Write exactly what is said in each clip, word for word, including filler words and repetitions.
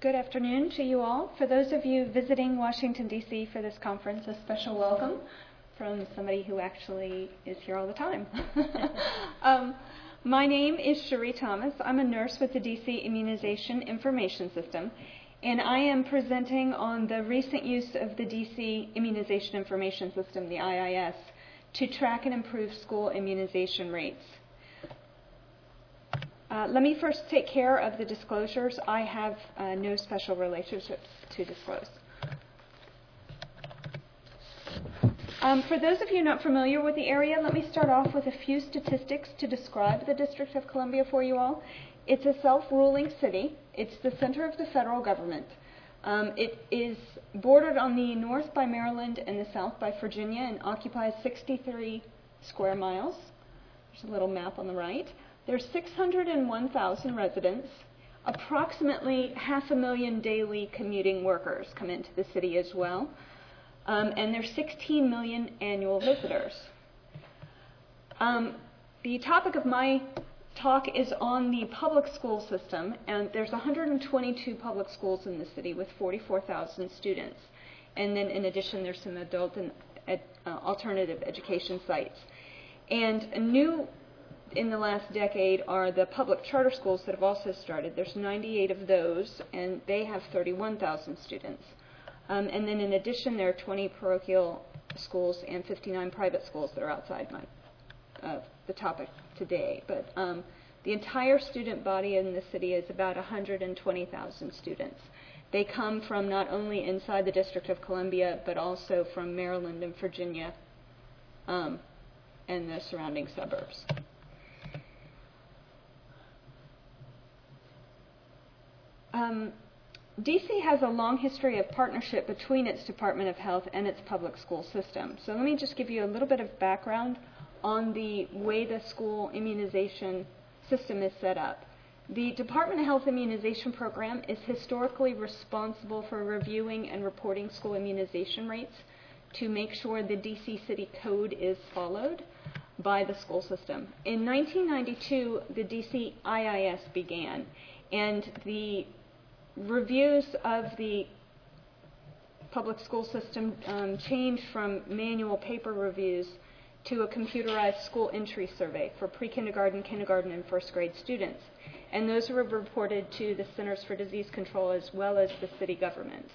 Good afternoon to you all. For those of you visiting Washington, D C for this conference, a special welcome from somebody who actually is here all the time. um, my name is Cherie Thomas. I'm a nurse with the D C Immunization Information System, and I am presenting on the recent use of the D C Immunization Information System, the I I S, to track and improve school immunization rates. Uh, let me first take care of the disclosures. I have uh, no special relationships to disclose. Um, for those of you not familiar with the area, let me start off with a few statistics to describe the District of Columbia for you all. It's a self-ruling city. It's the center of the federal government. Um, it is bordered on the north by Maryland and the south by Virginia and occupies sixty-three square miles. There's a little map on the right. There's six hundred one thousand residents. Approximately half a million daily commuting workers come into the city as well. Um, and there's sixteen million annual visitors. Um, the topic of my talk is on the public school system, and there's one hundred twenty-two public schools in the city with forty-four thousand students. And then in addition, there's some adult and ed, uh, alternative education sites. And a new in the last decade are the public charter schools that have also started. There's ninety-eight of those, and they have thirty-one thousand students. Um, and then in addition, there are twenty parochial schools and fifty-nine private schools that are outside my, uh, the topic today. But um, the entire student body in the city is about one hundred twenty thousand students. They come from not only inside the District of Columbia, but also from Maryland and Virginia um, and the surrounding suburbs. Um, D C has a long history of partnership between its Department of Health and its public school system. So let me just give you a little bit of background on the way the school immunization system is set up. The Department of Health Immunization Program is historically responsible for reviewing and reporting school immunization rates to make sure the D C City Code is followed by the school system. In nineteen ninety-two, the D C I I S began, and the reviews of the public school system um, changed from manual paper reviews to a computerized school entry survey for pre-kindergarten, kindergarten, and first grade students. And those were reported to the Centers for Disease Control as well as the city government.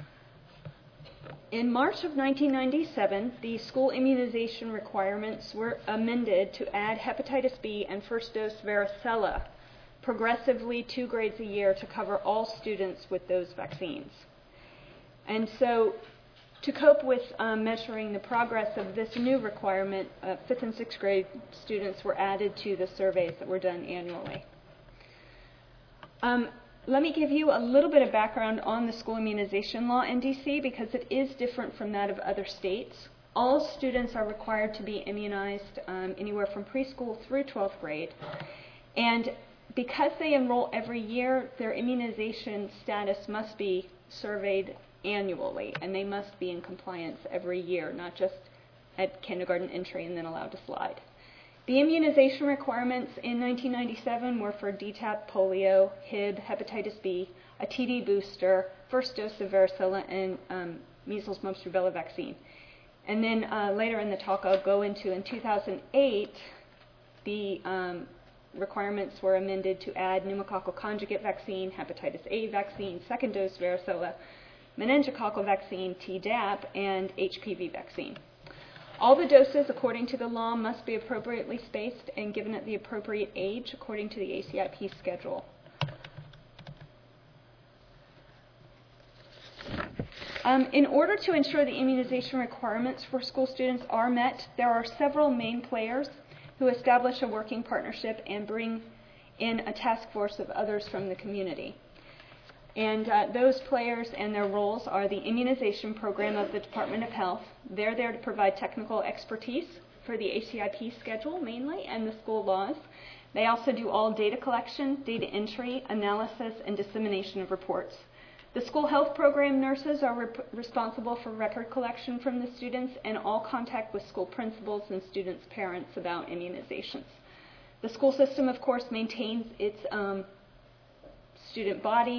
In March of nineteen ninety-seven, the school immunization requirements were amended to add hepatitis B and first dose varicella progressively two grades a year to cover all students with those vaccines. And so to cope with um, measuring the progress of this new requirement, uh, fifth and sixth grade students were added to the surveys that were done annually. Um, let me give you a little bit of background on the school immunization law in D C because it is different from that of other states. All students are required to be immunized um, anywhere from preschool through twelfth grade. And because they enroll every year, their immunization status must be surveyed annually, and they must be in compliance every year, not just at kindergarten entry and then allowed to slide. The immunization requirements in nineteen ninety-seven were for D TaP, polio, H I V, hepatitis B, a T D booster, first dose of varicella, and um, measles, mumps, rubella vaccine. And then uh, later in the talk, I'll go into, in two thousand eight, the um, requirements were amended to add pneumococcal conjugate vaccine, hepatitis A vaccine, second dose varicella, meningococcal vaccine, Tdap, and H P V vaccine. All the doses, according to the law, must be appropriately spaced and given at the appropriate age according to the A C I P schedule. Um, in order to ensure the immunization requirements for school students are met, there are several main players who establish a working partnership and bring in a task force of others from the community. And uh, those players and their roles are the immunization program of the Department of Health. They're there to provide technical expertise for the A C I P schedule mainly and the school laws. They also do all data collection, data entry, analysis, and dissemination of reports. The school health program nurses are rep- responsible for record collection from the students and all contact with school principals and students' parents about immunizations. The school system, of course, maintains its um, student body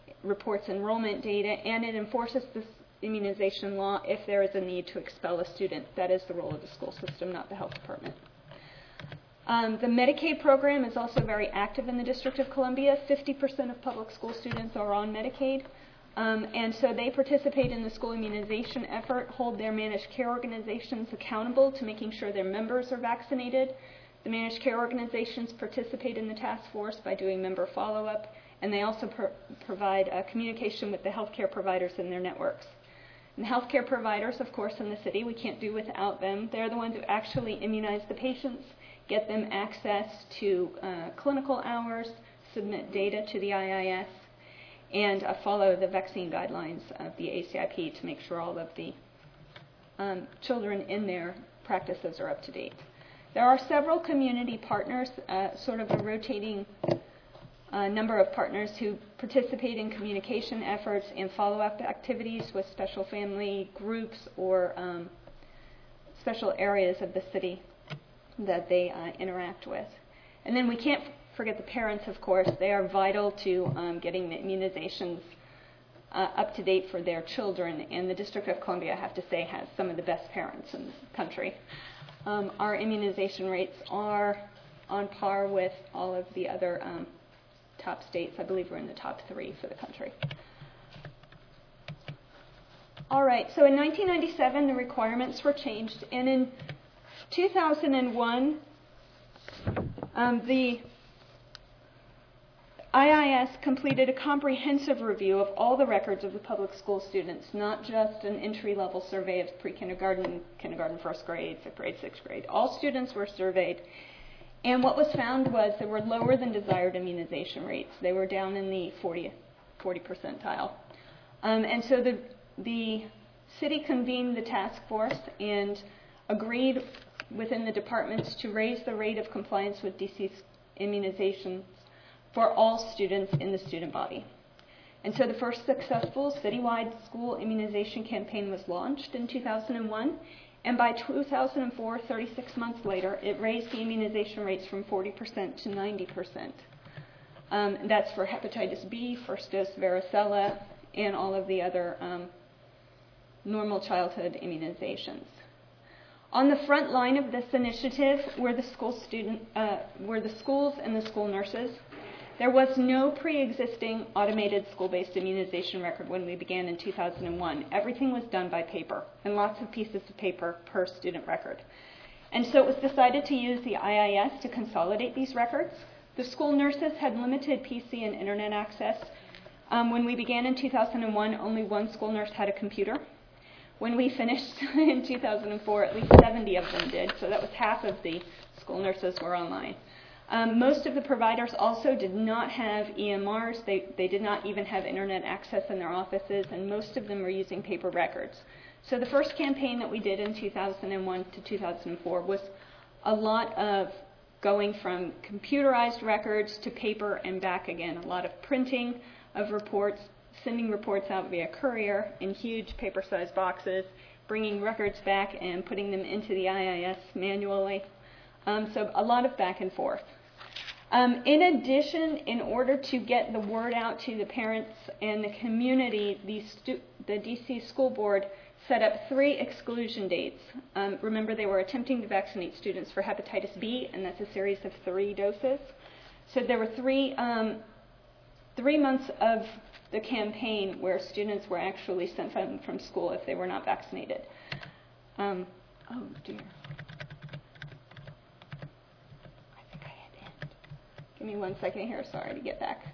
reports enrollment data, and it enforces this immunization law if there is a need to expel a student. That is the role of the school system, not the health department. Um, the Medicaid program is also very active in the District of Columbia. fifty percent of public school students are on Medicaid. Um, and so they participate in the school immunization effort, hold their managed care organizations accountable to making sure their members are vaccinated. The managed care organizations participate in the task force by doing member follow-up, and they also pro- provide uh, communication with the healthcare providers in their networks. And the healthcare providers, of course, in the city, we can't do without them. They're the ones who actually immunize the patients, get them access to uh, clinical hours, submit data to the I I S, and uh, follow the vaccine guidelines of the A C I P to make sure all of the um, children in their practices are up to date. There are several community partners, uh, sort of a rotating uh, number of partners who participate in communication efforts and follow-up activities with special family groups or um, special areas of the city that they uh, interact with. And then we can't forget the parents, of course. They are vital to um, getting the immunizations uh, up to date for their children, and the District of Columbia, I have to say, has some of the best parents in the country. Um, our immunization rates are on par with all of the other um, top states. I believe we're in the top three for the country. All right, so in nineteen ninety-seven, the requirements were changed, and in two thousand one, um, the I I S completed a comprehensive review of all the records of the public school students, not just an entry-level survey of pre-kindergarten, kindergarten, first grade, fifth grade, sixth grade. All students were surveyed, and what was found was there were lower than desired immunization rates. They were down in the forty, forty percentile. Um, and so the, the city convened the task force and agreed within the departments to raise the rate of compliance with D C's immunizations for all students in the student body. And so the first successful citywide school immunization campaign was launched in two thousand one, and by two thousand four, thirty-six months later, it raised the immunization rates from forty percent to ninety percent. Um, that's for hepatitis B, first dose varicella, and all of the other um, normal childhood immunizations. On the front line of this initiative were the school student, uh, were the schools and the school nurses. There was no pre-existing automated school-based immunization record when we began in two thousand one. Everything was done by paper, and lots of pieces of paper per student record. And so it was decided to use the I I S to consolidate these records. The school nurses had limited P C and internet access. Um, when we began in two thousand one, only one school nurse had a computer. When we finished in two thousand four, at least seventy of them did, so that was half of the school nurses were online. Um, most of the providers also did not have E M Rs. They, they did not even have internet access in their offices, and most of them were using paper records. So the first campaign that we did in two thousand one to two thousand four was a lot of going from computerized records to paper and back again, a lot of printing of reports, sending reports out via courier in huge paper-sized boxes, bringing records back and putting them into the I I S manually. Um, so a lot of back and forth. Um, in addition, in order to get the word out to the parents and the community, the, stu- the D C School Board set up three exclusion dates. Um, remember, they were attempting to vaccinate students for hepatitis B, and that's a series of three doses. So there were three, um, three months of the campaign where students were actually sent home from school if they were not vaccinated. Um, oh, dear. Give me one second here, sorry, to get back.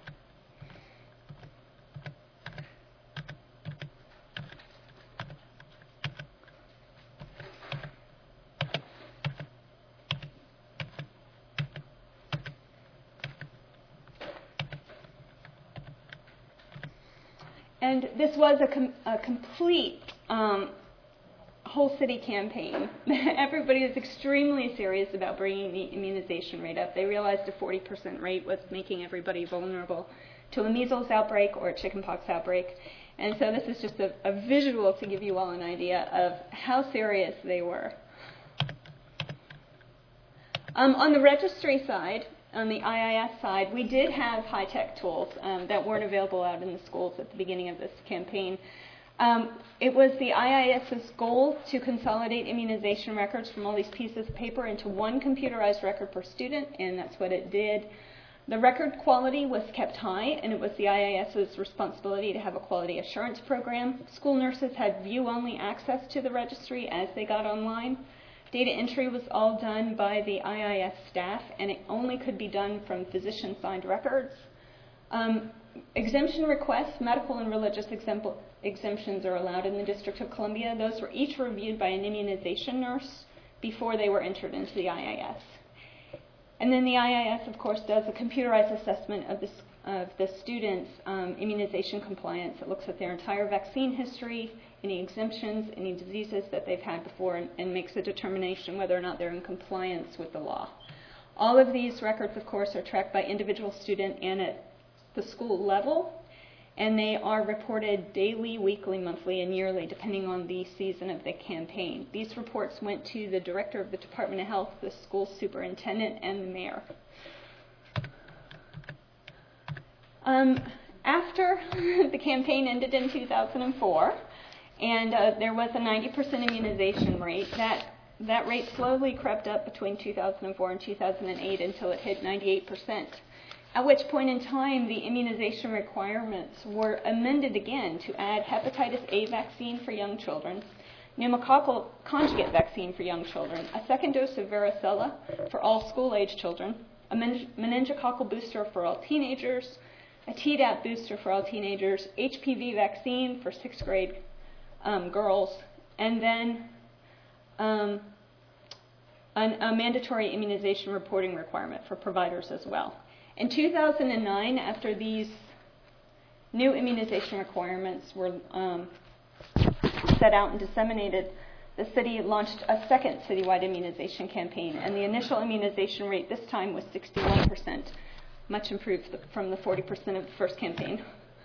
And this was a, com- a complete um, whole city campaign. Everybody was extremely serious about bringing the immunization rate up. They realized a forty percent rate was making everybody vulnerable to a measles outbreak or a chickenpox outbreak. And so this is just a, a visual to give you all an idea of how serious they were. Um, on the registry side, on the I I S side, we did have high-tech tools um, that weren't available out in the schools at the beginning of this campaign. Um, it was the IIS's goal to consolidate immunization records from all these pieces of paper into one computerized record per student, and that's what it did. The record quality was kept high, and it was the IIS's responsibility to have a quality assurance program. School nurses had view-only access to the registry as they got online. Data entry was all done by the I I S staff, and it only could be done from physician-signed records. Um, exemption requests, medical and religious exempl- exemptions are allowed in the District of Columbia. Those were each reviewed by an immunization nurse before they were entered into the I I S. And then the I I S, of course, does a computerized assessment of the, of the students' um, immunization compliance. It looks at their entire vaccine history, any exemptions, any diseases that they've had before, and, and makes a determination whether or not they're in compliance with the law. All of these records, of course, are tracked by individual student and at the school level, and they are reported daily, weekly, monthly, and yearly, depending on the season of the campaign. These reports went to the director of the Department of Health, the school superintendent, and the mayor. Um, after the campaign ended in two thousand four, and uh, there was a ninety percent immunization rate, that, that rate slowly crept up between two thousand four and two thousand eight until it hit ninety-eight percent. At which point in time, the immunization requirements were amended again to add hepatitis A vaccine for young children, pneumococcal conjugate vaccine for young children, a second dose of varicella for all school-age children, a men- meningococcal booster for all teenagers, a Tdap booster for all teenagers, H P V vaccine for sixth grade um, girls, and then um, an, a mandatory immunization reporting requirement for providers as well. In two thousand nine, after these new immunization requirements were um, set out and disseminated, the city launched a second citywide immunization campaign, and the initial immunization rate this time was sixty-one percent, much improved from the forty percent of the first campaign.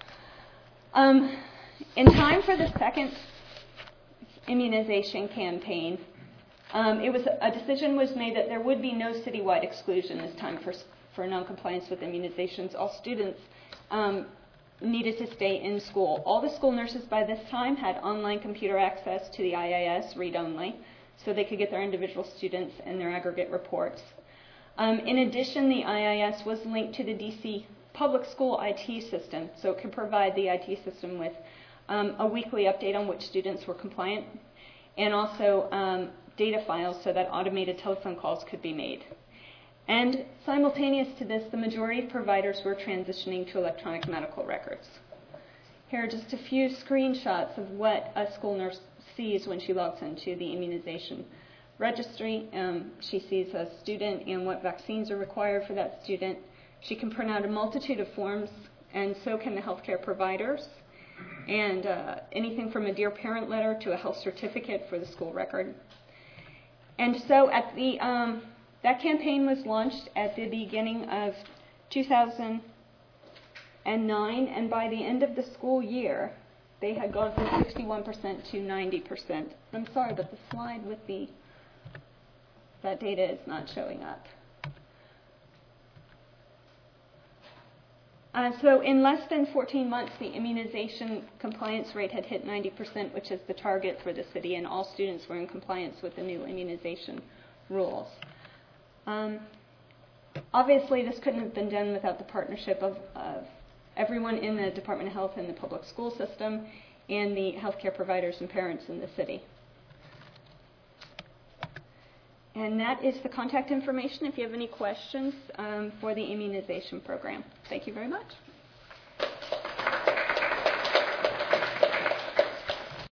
Um, in time for the second immunization campaign, um, it was a decision was made that there would be no citywide exclusion this time for for noncompliance with immunizations. All students um, needed to stay in school. All the school nurses by this time had online computer access to the I I S read-only, so they could get their individual students and their aggregate reports. Um, in addition, the I I S was linked to the D C public school I T system, so it could provide the I T system with um, a weekly update on which students were compliant, and also um, data files so that automated telephone calls could be made. And simultaneous to this, the majority of providers were transitioning to electronic medical records. Here are just a few screenshots of what a school nurse sees when she logs into the immunization registry. Um, she sees a student and what vaccines are required for that student. She can print out a multitude of forms, and so can the healthcare providers. And uh, anything from a Dear Parent letter to a health certificate for the school record. And so at the... Um, That campaign was launched at the beginning of two thousand nine, and by the end of the school year, they had gone from sixty-one percent to ninety percent. I'm sorry, but the slide with the that data is not showing up. Uh, so in less than fourteen months, the immunization compliance rate had hit ninety percent, which is the target for the city, and all students were in compliance with the new immunization rules. Um, obviously, this couldn't have been done without the partnership of, of everyone in the Department of Health and the public school system and the healthcare providers and parents in the city. And that is the contact information if you have any questions um, for the immunization program. Thank you very much.